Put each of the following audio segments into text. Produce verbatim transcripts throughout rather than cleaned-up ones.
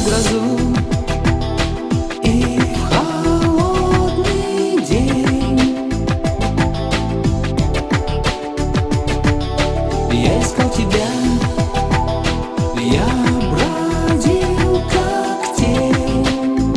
в грозу и в холодный день. Я искал тебя, я бродил как тень,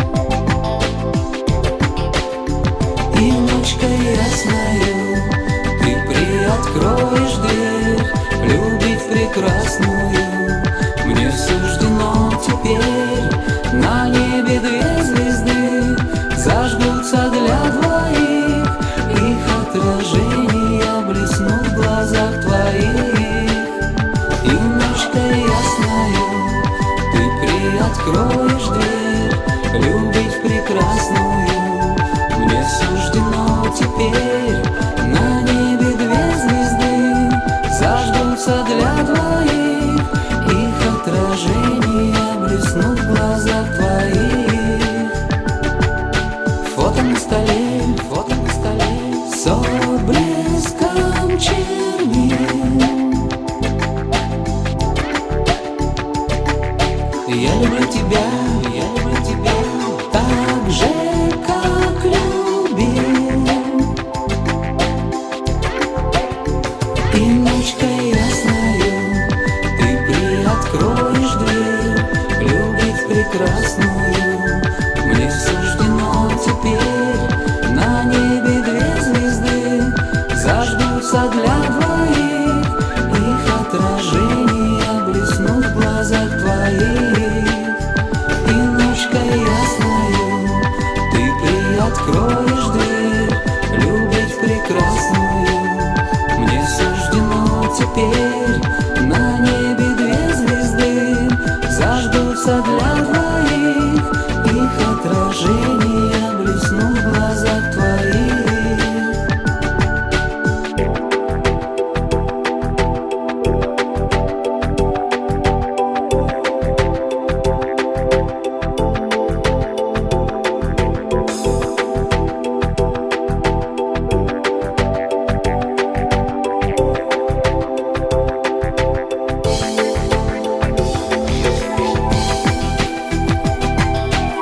и ночка ясная ты приоткроешь дверь. Любить прекрасную мне суждено теперь. На небе две звезды зажгутся для двоих, их отражения блеснут в глазах твоих. И ночка ясная ты приоткроешь дверь. Любить прекрасную мне суждено теперь. На небе две звезды зажгутся для двоих, их отражения блеснут в глазах твоих. Фото на столе, фото на столе с отблеском чернил. Я люблю тебя, я люблю тебя так же, как любил. И ночка ясная ты приоткроешь дверь. Любить прекрасно